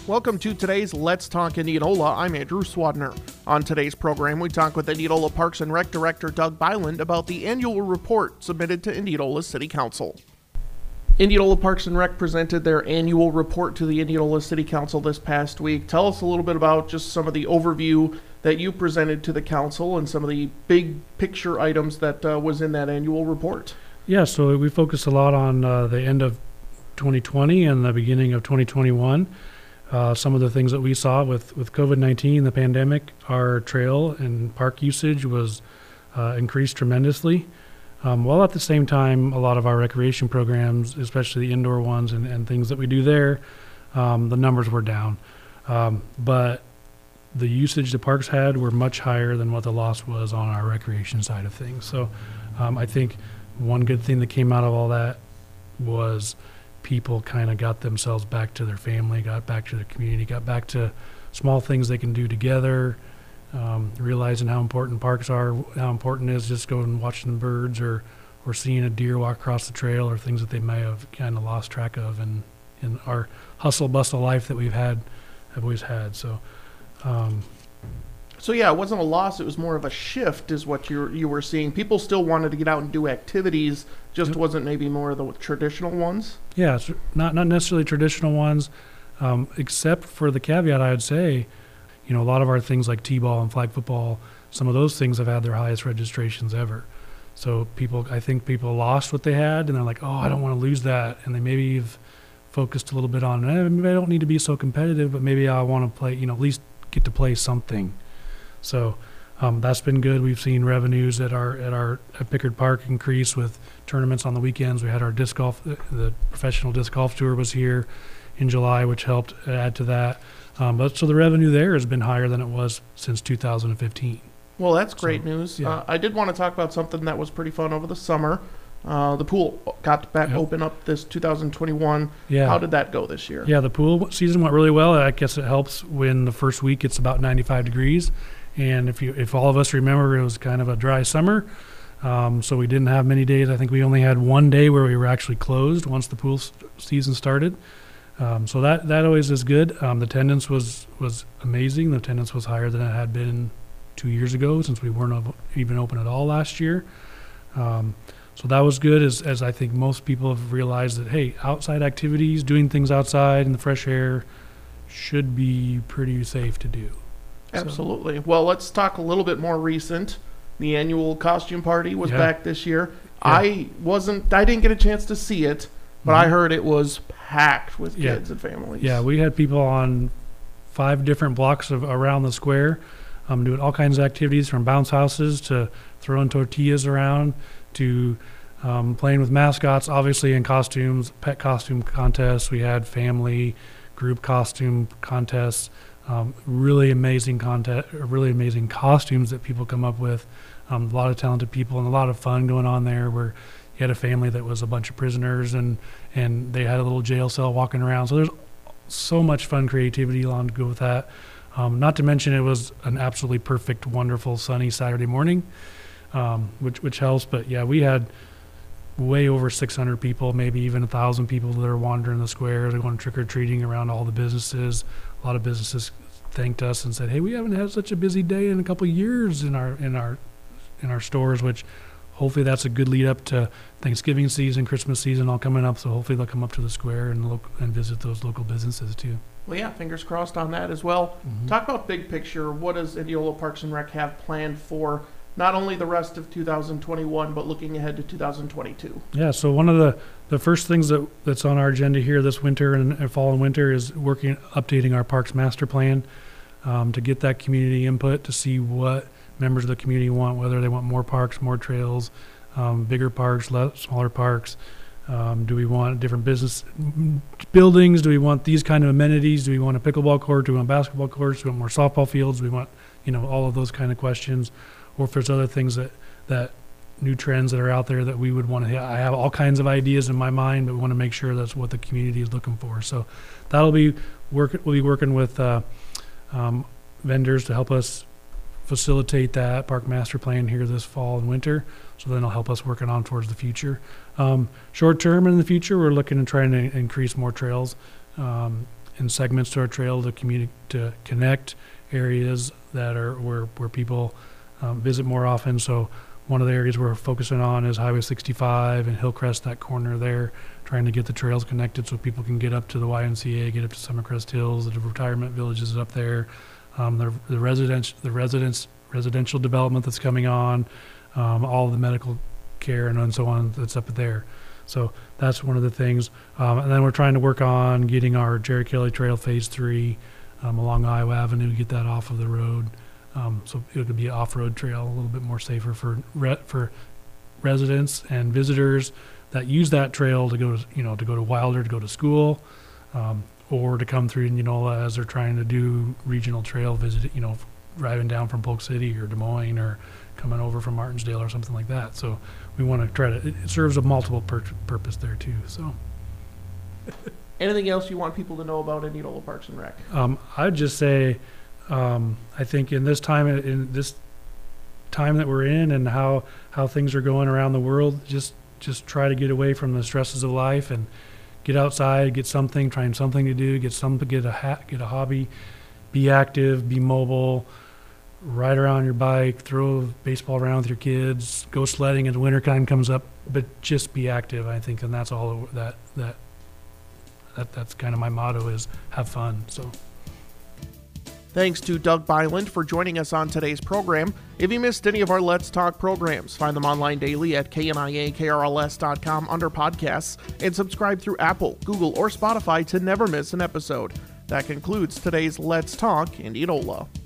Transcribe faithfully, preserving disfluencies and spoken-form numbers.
Welcome to today's Let's Talk Indianola. I'm Andrew Swadner. On today's program, we talk with Indianola Parks and Rec Director Doug Byland about the annual report submitted to Indianola City Council. Indianola Parks and Rec presented their annual report to the Indianola City Council this past week. Tell us a little bit about just some of the overview that you presented to the council and some of the big picture items that uh, was in that annual report. Yeah, so we focused a lot on uh, the end of twenty twenty and the beginning of twenty twenty-one. Uh, some of the things that we saw with, with COVID nineteen, the pandemic, our trail and park usage was uh, increased tremendously. Um, while at the same time, a lot of our recreation programs, especially the indoor ones and, and things that we do there, um, the numbers were down. Um, but the usage the parks had were much higher than what the loss was on our recreation side of things. So um, I think one good thing that came out of all that was people kind of got themselves back to their family, got back to their community, got back to small things they can do together, um, realizing how important parks are, how important it is just going and watching the birds or, or seeing a deer walk across the trail or things that they may have kind of lost track of in, in our hustle bustle life that we've had, have always had. So, um, So yeah, it wasn't a loss, it was more of a shift is what you you were seeing. People still wanted to get out and do activities, just Yep. wasn't maybe more of the traditional ones. Yeah, it's not not necessarily traditional ones, um, except for the caveat I would say, you know, a lot of our things like t-ball and flag football, some of those things have had their highest registrations ever. So people, I think people lost what they had, and they're like, oh, I don't want to lose that, and they maybe have focused a little bit on, eh, maybe I don't need to be so competitive, but maybe I want to play, you know, at least get to play something. So um, that's been good. We've seen revenues at our at our at Pickard Park increase with tournaments on the weekends. We had our disc golf, the, the professional disc golf tour was here in July, which helped add to that. Um, but so the revenue there has been higher than it was since two thousand fifteen. Well, that's great So, news. yeah. Uh, I did want to talk about something that was pretty fun over the summer. Uh, the pool got back Yep. open up this two thousand twenty-one. Yeah. How did that go this year? Yeah, the pool season went really well. I guess it helps when the first week it's about ninety-five degrees. And if you, if all of us remember, it was kind of a dry summer. Um, so we didn't have many days. I think we only had one day where we were actually closed once the pool s- season started. Um, so that, that always is good. Um, the attendance was, was amazing. The attendance was higher than it had been two years ago since we weren't ov- even open at all last year. Um, so that was good as, as I think most people have realized that, hey, outside activities, doing things outside in the fresh air should be pretty safe to do. So- Absolutely. Well, let's talk a little bit more recent. The annual costume party was Yeah. back this year. Yeah. I wasn't, I didn't get a chance to see it, but I Mhm. heard it was packed with Yeah. kids and families. Yeah, we had people on five different blocks of around the square, um, doing all kinds of activities from bounce houses to throwing tortillas around to um, playing with mascots, obviously in costumes, pet costume contests. We had family group costume contests. Um, really amazing contest, really amazing costumes that people come up with. Um, a lot of talented people and a lot of fun going on there. Where you had a family that was a bunch of prisoners and and they had a little jail cell walking around. So there's so much fun creativity along to go with that. Um, not to mention it was an absolutely perfect, wonderful, sunny Saturday morning, um, which which helps. But yeah, we had way over six hundred people, maybe even a thousand people that are wandering the square. They're going trick or treating around all the businesses. A lot of businesses thanked us and said, "Hey, we haven't had such a busy day in a couple of years in our in our in our stores." Which hopefully that's a good lead up to Thanksgiving season, Christmas season all coming up. So hopefully they'll come up to the square and look and visit those local businesses too. Well, yeah, fingers crossed on that as well. Mhm. Talk about big picture. What does Indianola Parks and Rec have planned for not only the rest of two thousand twenty-one, but looking ahead to two thousand twenty-two? Yeah, so one of the, the first things that that's on our agenda here this winter and, and fall and winter is working, updating our parks master plan um, to get that community input to see what members of the community want, whether they want more parks, more trails, um, bigger parks, le- smaller parks. Um, do we want different business mm, buildings? Do we want these kind of amenities? Do we want a pickleball court? Do we want basketball courts? Do we want more softball fields? Do we want, you know, all of those kind of questions? Or if there's other things that, that new trends that are out there that we would want to, I have all kinds of ideas in my mind, but we want to make sure that's what the community is looking for. So that'll be work, we'll be working with uh, um, vendors to help us facilitate that park master plan here this fall and winter. So then it'll help us working on towards the future. Um, short term in the future, we're looking and trying to increase more trails. Um, in segments to our trail to communi- to connect areas that are where where people um, visit more often. So one of the areas we're focusing on is Highway sixty-five and Hillcrest, that corner there, trying to get the trails connected so people can get up to the Y M C A, get up to Summercrest Hills, the retirement villages up there, um, the the residential the residence residential development that's coming on, um, all the medical care and, and so on that's up there. So that's one of the things. Um, and then we're trying to work on getting our Jerry Kelly Trail Phase Three um, along Iowa Avenue, get that off of the road. Um, so it could be an off-road trail, a little bit more safer for re- for residents and visitors that use that trail to go to, you know, to go to Wilder, to go to school, um, or to come through Indianola as they're trying to do regional trail visit, you know, driving down from Polk City or Des Moines or coming over from Martinsdale or something like that. So we want to try to, it, it serves a multiple pur- purpose there too. So Anything else you want people to know about Indianola Parks and Rec? um, I'd just say, um, I think in this time, in this time that we're in and how, how things are going around the world, just, just try to get away from the stresses of life and get outside, get something, trying something to do, get some, get a hat, get a hobby, be active, be mobile, ride around your bike, throw a baseball around with your kids, go sledding as winter time comes up, but just be active, I think, and that's all that, that, that that's kind of my motto is have fun, so. Thanks to Doug Byland for joining us on today's program. If you missed any of our Let's Talk programs, find them online daily at K N I A K R L S dot com under podcasts and subscribe through Apple, Google, or Spotify to never miss an episode. That concludes today's Let's Talk Indianola.